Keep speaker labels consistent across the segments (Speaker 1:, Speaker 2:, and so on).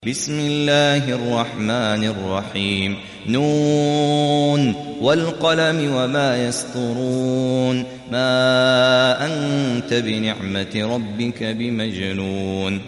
Speaker 1: بسم الله الرحمن الرحيم نون والقلم وما يسطرون ما أنت بنعمة ربك بمجنون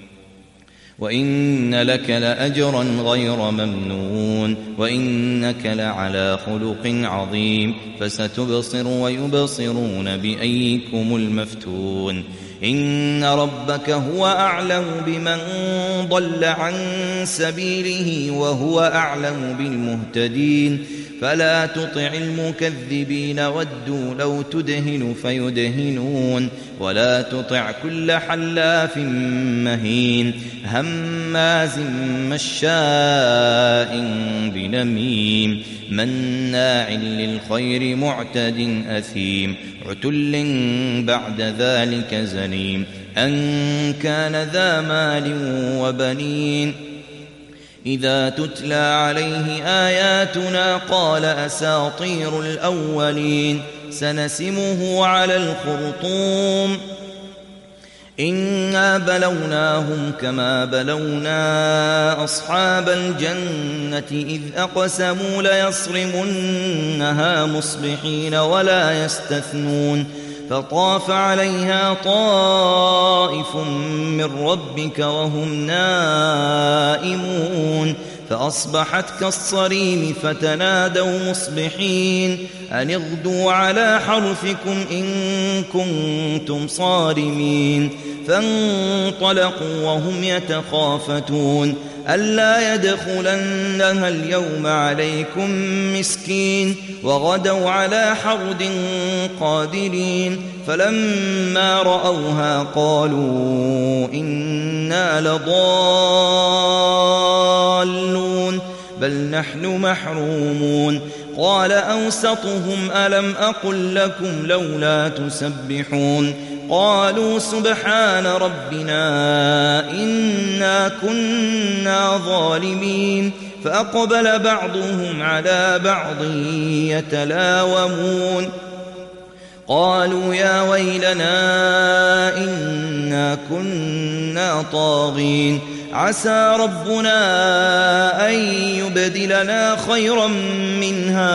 Speaker 1: وإن لك لأجرا غير ممنون وإنك لعلى خلق عظيم فستبصر ويبصرون بأيكم المفتون إن ربك هو أعلم بمن ضل عن سبيله وهو أعلم بالمهتدين فلا تطع المكذبين ودوا لو تدهن فيدهنون ولا تطع كل حلاف مهين هماز مشاء بنميم مناع للخير معتد أثيم عتل بعد ذلك زنيم أن كان ذا مال وبنين إذا تتلى عليه آياتنا قال أساطير الأولين سنسمه على الخرطوم إنا بلوناهم كما بلونا أصحاب الجنة إذ أقسموا ليصرمنها مصبحين ولا يستثنون فطاف عليها طائف من ربك وهم نائمون فأصبحت كالصريم فتنادوا مصبحين أن اغدوا على حرثكم إن كنتم صارمين فانطلقوا وهم يتخافتون ألا يدخلنها اليوم عليكم مسكين وغدوا على حرد قادرين فلما رأوها قالوا إنا لضالون بل نحن محرومون قال أوسطهم ألم أقل لكم لولا تسبحون قالوا سبحان ربنا إنا كنا ظالمين فأقبل بعضهم على بعض يتلاومون قالوا يا ويلنا إنا كنا طاغين عسى ربنا أن يبدلنا خيرا منها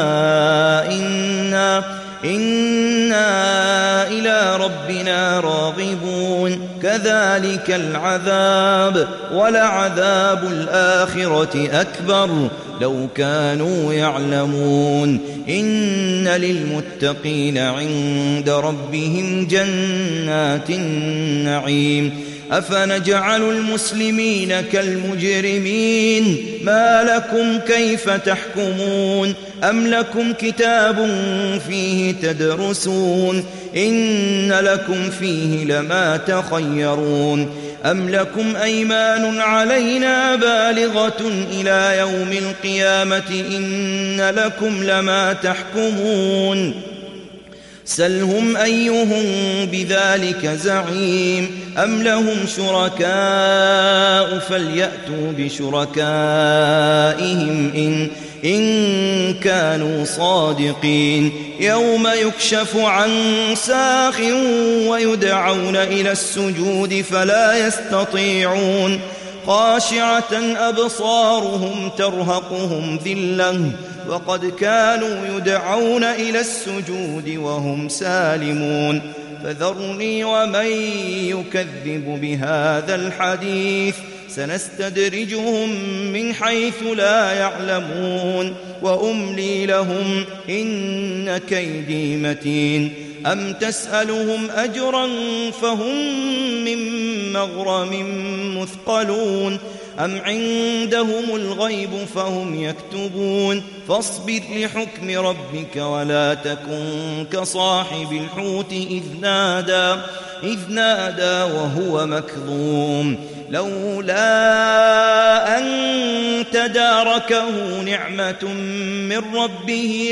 Speaker 1: إنا إلى ربنا راغبون كذلك العذاب ولعذاب الآخرة أكبر لو كانوا يعلمون إن للمتقين عند ربهم جنات النعيم أفنجعل المسلمين كالمجرمين ما لكم كيف تحكمون أم لكم كتاب فيه تدرسون إن لكم فيه لما تخيرون أم لكم أيمان علينا بالغة إلى يوم القيامة إن لكم لما تحكمون سلهم أيهم بذلك زعيم أم لهم شركاء فليأتوا بشركائهم إن كانوا صادقين يوم يكشف عن ساق ويدعون إلى السجود فلا يستطيعون خاشعة أبصارهم ترهقهم ذلة وقد كانوا يدعون إلى السجود وهم سالمون فذرني ومن يكذب بهذا الحديث سنستدرجهم من حيث لا يعلمون وأملي لهم إن كيدي متين أم تسألهم أجرا فهم من مغرم مثقلون أم عندهم الغيب فهم يكتبون فاصبر لحكم ربك ولا تكن كصاحب الحوت إذ نادى وهو مكظوم لولا أن تداركه نعمة من ربه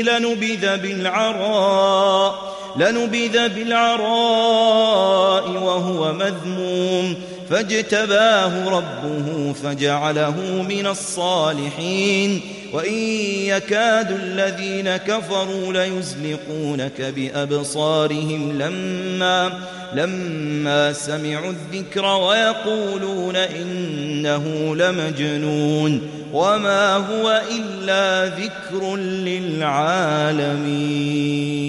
Speaker 1: لنبذ بالعراء وهو مذموم فاجتباه ربه فجعله من الصالحين وإن يكاد الذين كفروا ليزلقونك بأبصارهم لما سمعوا الذكر ويقولون إنه لمجنون وما هو إلا ذكر للعالمين.